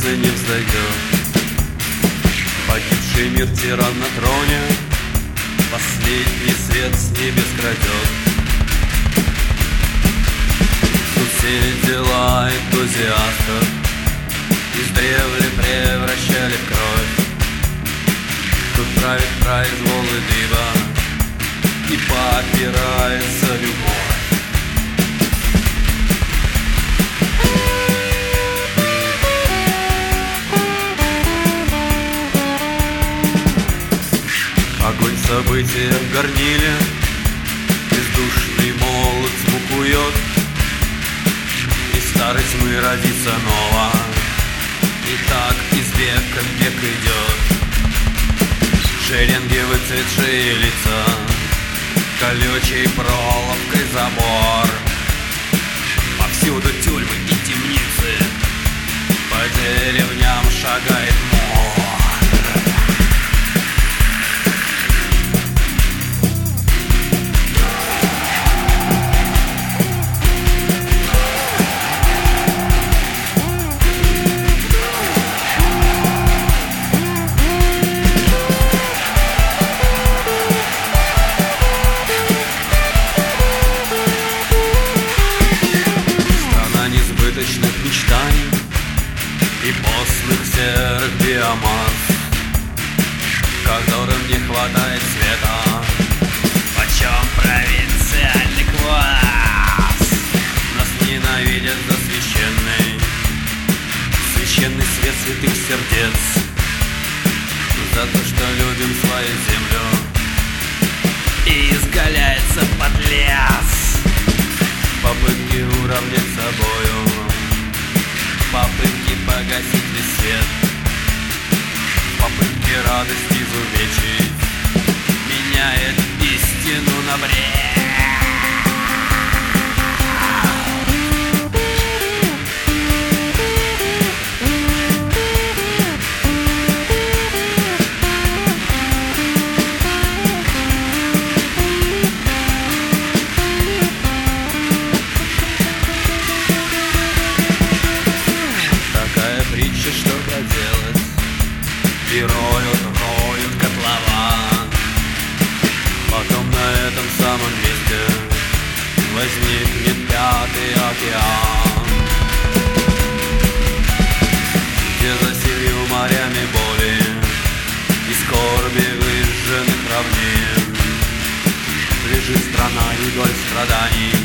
солнце не взойдет. Погибший мир тиран на троне последний свет с небес крадет. Тут все дела энтузиастов издревле превращали в кровь. Тут правит произвол и дыба, и попирается любовь. Огонь события в горниле, бездушный молот звук ует. Из старой тьмы родится нова, и так из века в век идет. Шеренги выцветшие лица, колючей проволокой забор. Повсюду тюрьмы и темницы, по деревням шагает мор. Мечтаний и постных серых биомасс, которым не хватает света. Почем провинциальный квас? Нас ненавидят за священный свет святых сердец, за то, что любим свою землю и изгаляется под лес. Попытки уравнять с собою, попытки погасить весь свет, попытки радости изувечить меняет истину на бред. Что поделать? И роют котлован. Потом на этом самом месте возникнет пятый океан, где за 7 морями боли и скорби выжженных равнин лежит страна юдоль страданий.